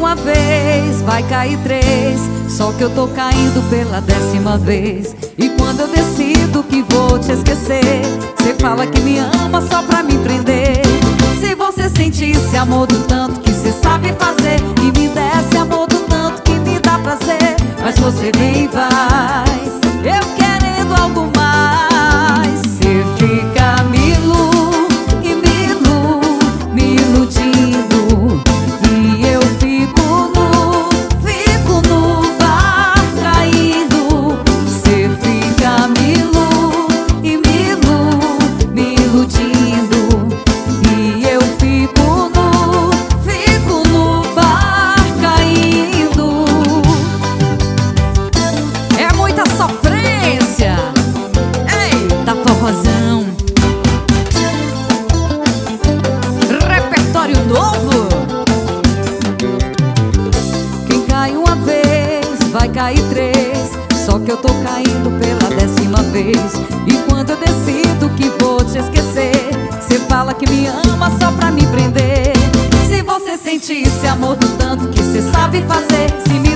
uma vez, vai cair três. Só que eu tô caindo pela 10ª vez. E quando eu decido que vou te esquecer, cê fala que me ama só pra me prender. Se você sentisse amor do tanto que cê sabe fazer, e me desse amor do tanto que me dá prazer, mas você nem vai, eu querendo algo mais. Cê fica me iludindo, e eu fico no bar caindo. Cê fica me iludindo, e eu fico no bar caindo. É muita sofrência, eita forrozão. Repertório novo. Quem cai uma vez, vai cair três. Só que eu tô caindo pela 10ª vez. E quando eu decido que vou te esquecer, cê fala que me ama só pra me prender. Se você sentisse amor do tanto que cê sabe fazer, se